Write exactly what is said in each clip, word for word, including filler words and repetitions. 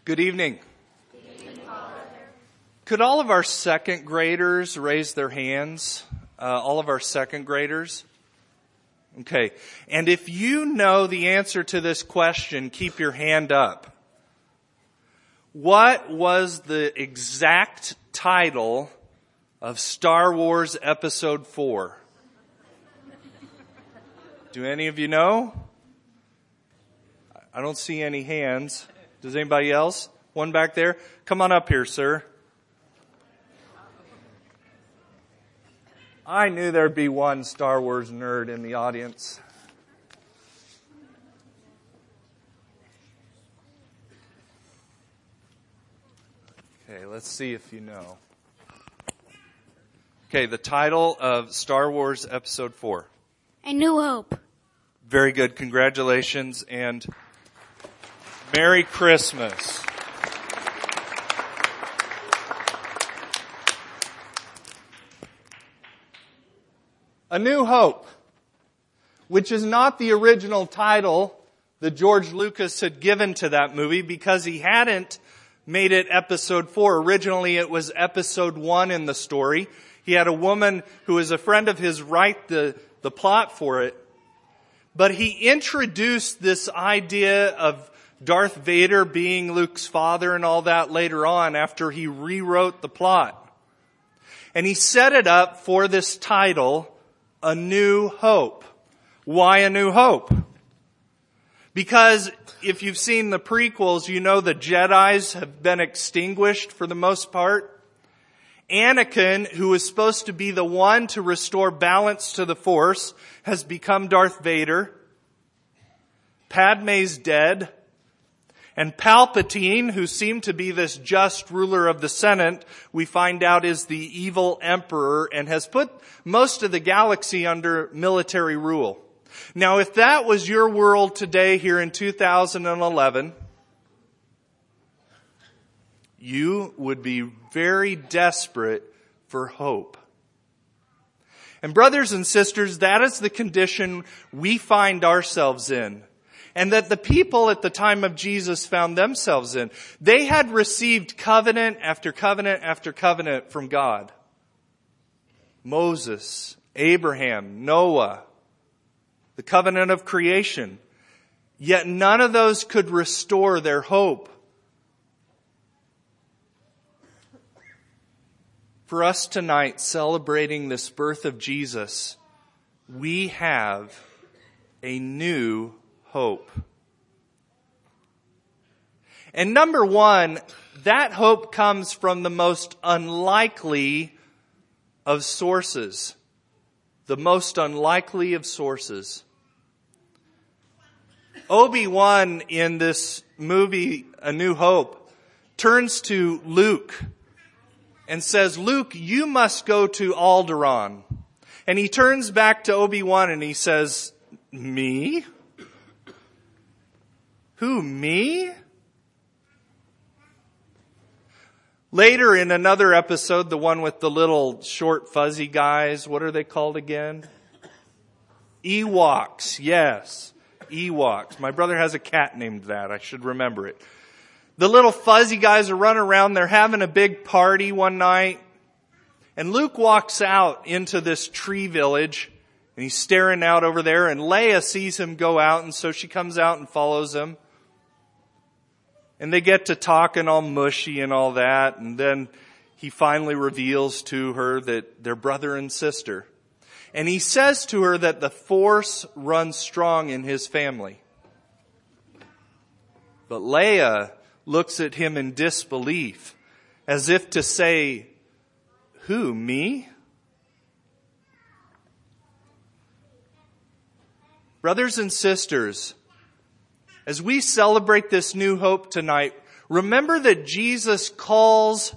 Good evening. Could all of our second graders raise their hands? Uh, all of our second graders? Okay. And if you know the answer to this question, keep your hand up. What was the exact title of Star Wars Episode four? Do any of you know? I don't see any hands. Does anybody else? One back there? Come on up here, sir. I knew there'd be one Star Wars nerd in the audience. Okay, let's see if you know. Okay, the title of Star Wars Episode four. A New Hope. Very good. Congratulations and Merry Christmas. A New Hope, which is not the original title that George Lucas had given to that movie because he hadn't made it episode four. Originally it was episode one in the story. He had a woman who was a friend of his write the, the plot for it. But he introduced this idea of Darth Vader being Luke's father and all that later on after he rewrote the plot. And he set it up for this title, A New Hope. Why A New Hope? Because if you've seen the prequels, you know the Jedis have been extinguished for the most part. Anakin, who was supposed to be the one to restore balance to the Force, has become Darth Vader. Padme's dead. And Palpatine, who seemed to be this just ruler of the Senate, we find out is the evil emperor and has put most of the galaxy under military rule. Now, if that was your world today here in two thousand eleven, you would be very desperate for hope. And brothers and sisters, that is the condition we find ourselves in. And that the people at the time of Jesus found themselves in. They had received covenant after covenant after covenant from God. Moses, Abraham, Noah, the covenant of creation. Yet none of those could restore their hope. For us tonight, celebrating this birth of Jesus, we have a new hope. And number one, that hope comes from the most unlikely of sources. The most unlikely of sources. Obi-Wan in this movie, A New Hope, turns to Luke and says, Luke, you must go to Alderaan. And he turns back to Obi-Wan and he says, me? Who, me? Later in another episode, the one with the little short fuzzy guys, what are they called again? Ewoks, yes. Ewoks. My brother has a cat named that. I should remember it. The little fuzzy guys are running around. They're having a big party one night. And Luke walks out into this tree village. And he's staring out over there. And Leia sees him go out. And so she comes out and follows him. And they get to talking all mushy and all that. And then he finally reveals to her that they're brother and sister. And he says to her that the Force runs strong in his family. But Leia looks at him in disbelief, as if to say, who, me? Brothers and sisters, as we celebrate this new hope tonight, remember that Jesus calls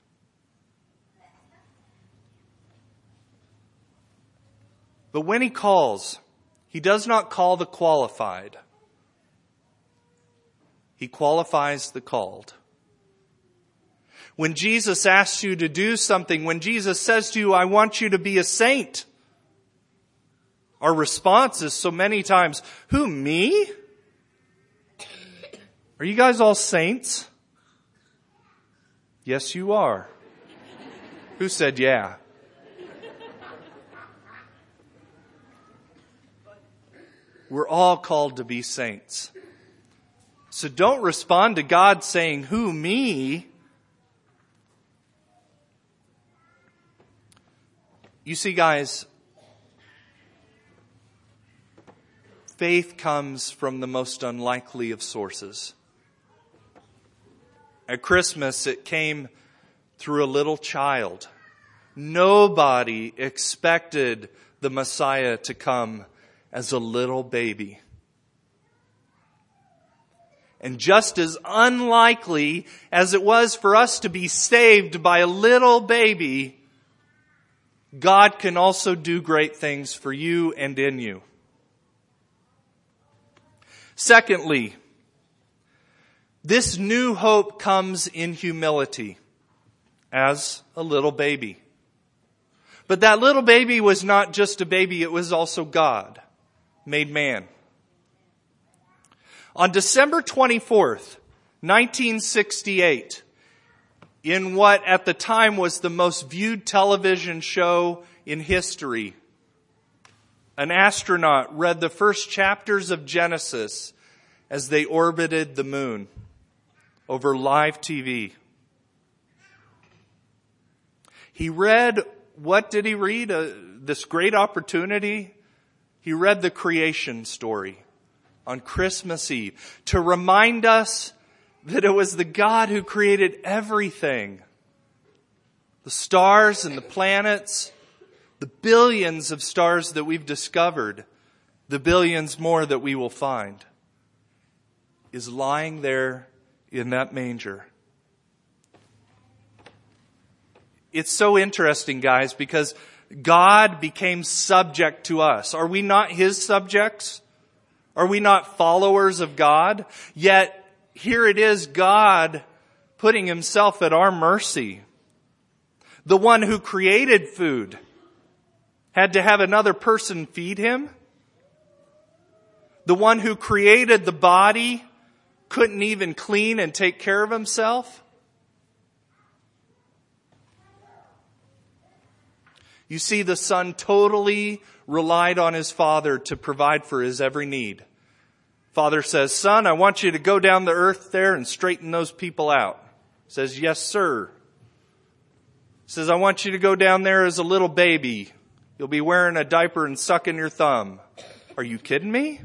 But when he calls, he does not call the qualified. He qualifies the called. When Jesus asks you to do something, when Jesus says to you, I want you to be a saint, our response is so many times, who, me? Are you guys all saints? Yes, you are. Who said yeah? We're all called to be saints. So don't respond to God saying, who, me? You see, guys, faith comes from the most unlikely of sources. At Christmas, it came through a little child. Nobody expected the Messiah to come as a little baby. And just as unlikely as it was for us to be saved by a little baby, God can also do great things for you and in you. Secondly, this new hope comes in humility as a little baby. But that little baby was not just a baby, it was also God, made man. On December twenty-fourth, nineteen sixty-eight, in what at the time was the most viewed television show in history, an astronaut read the first chapters of Genesis as they orbited the moon over live T V. He read, what did he read? Uh, this great opportunity? He read the creation story on Christmas Eve to remind us that it was the God who created everything. The stars and the planets, the billions of stars that we've discovered, the billions more that we will find, is lying there in that manger. It's so interesting, guys, because God became subject to us. Are we not His subjects? Are we not followers of God? Yet, here it is, God putting Himself at our mercy. The one who created food had to have another person feed Him. The one who created the body couldn't even clean and take care of himself. You see, the Son totally relied on His Father to provide for His every need. Father says, Son, I want you to go down the earth there and straighten those people out. Says, yes, sir. Says, I want you to go down there as a little baby. You'll be wearing a diaper and sucking your thumb. Are you kidding me?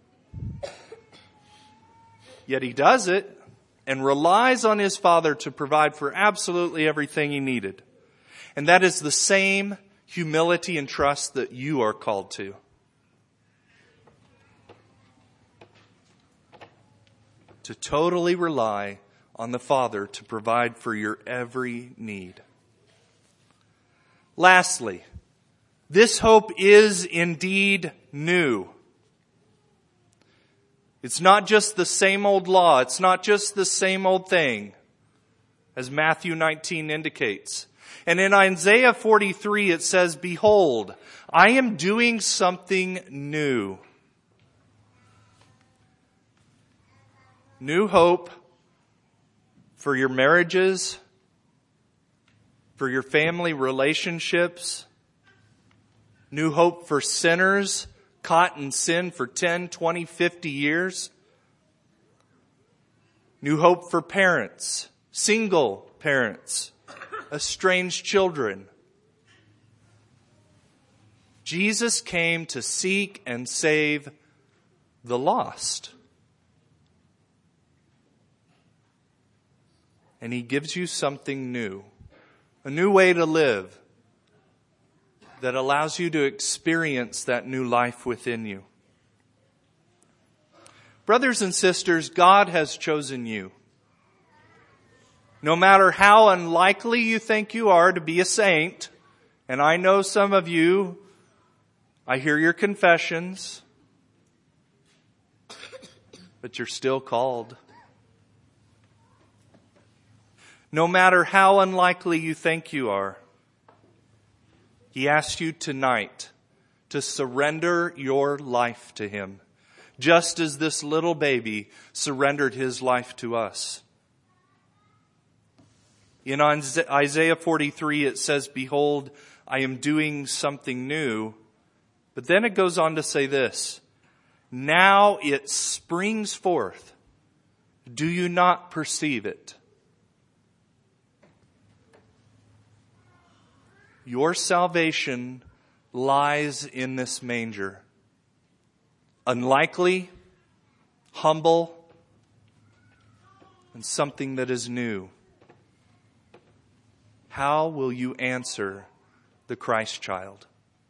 Yet He does it and relies on His Father to provide for absolutely everything He needed. And that is the same humility and trust that you are called to. To totally rely on the Father to provide for your every need. Lastly, this hope is indeed new. It's not just the same old law. It's not just the same old thing, as Matthew nineteen indicates. And in Isaiah forty-three it says, Behold, I am doing something new. New hope for your marriages, for your family relationships. New hope for sinners caught in sin for ten, twenty, fifty years. New hope for parents, single parents, estranged children. Jesus came to seek and save the lost. And He gives you something new, a new way to live that allows you to experience that new life within you. Brothers and sisters, God has chosen you. No matter how unlikely you think you are to be a saint, and I know some of you, I hear your confessions, but you're still called. No matter how unlikely you think you are, He asks you tonight to surrender your life to Him, just as this little baby surrendered his life to us. In Isaiah forty-three, it says, "Behold, I am doing something new." But then it goes on to say this, "Now it springs forth. Do you not perceive it?" Your salvation lies in this manger. Unlikely, humble, and something that is new. How will you answer the Christ child?